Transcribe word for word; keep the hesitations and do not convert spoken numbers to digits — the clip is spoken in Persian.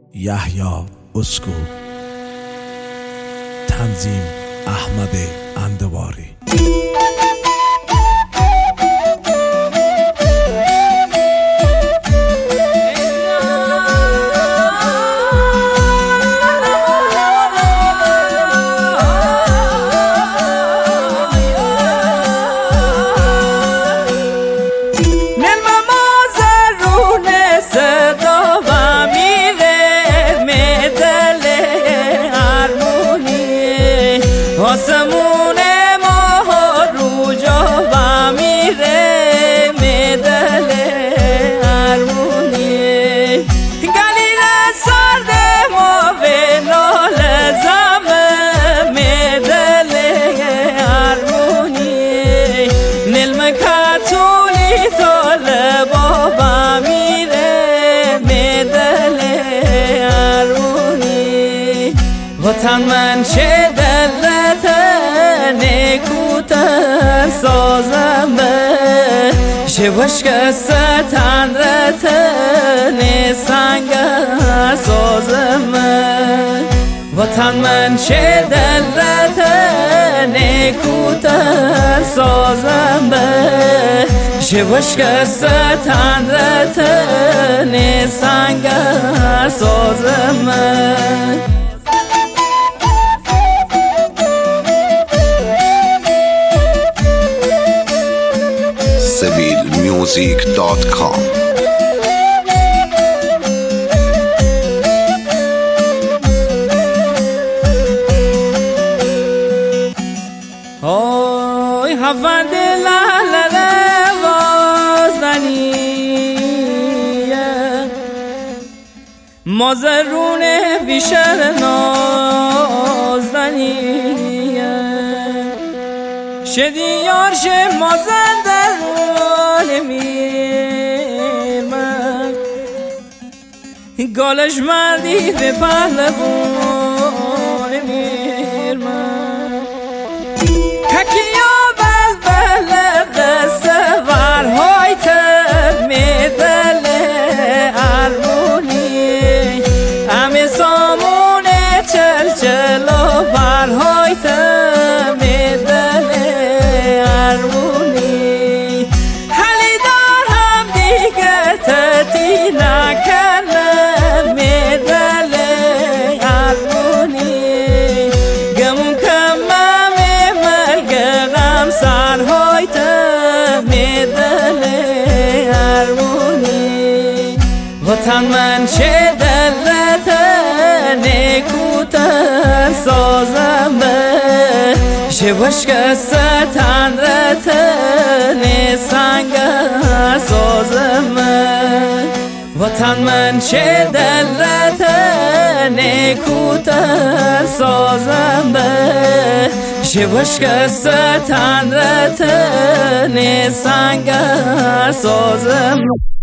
یحیی اسکو، تنظیم احمد اندواری. آسمون ما رو جا و میره میدل ارمونی گلی سرد ما به نال زم میدل ارمونی نلم کتولی تال بابا میره میدل ارمونی وطن من چه دل نیکوتر سازم به شوش که ستن رتن سنگر سازم وطن من چه دل رتن نیکوتر سازم به شوش که ستن رتن سنگر سازم سبیل میوزیک دات کام. اوی هفند لالره وازدنیه مازرونه بیشتر نازدنیه شدی یارش مازن در رول میرمن گالش مردی به پهلوان میرمن ککیا بل بل قصه ورهای تر میدل ارمونی همه سامون چل چل و برهای تر میدل ارمونی حلی دار هم دیگه تتی نکنه میدل ارمونی گمون کمم مرگ غم سرهای تر میدل ارمونی وطن من چه دلت نیکوتر سازم به شوش که ستن رتن سنگر سازم وطن من چه دلت نیکوتر سازم به شوش که ستن رتن سنگر سازم.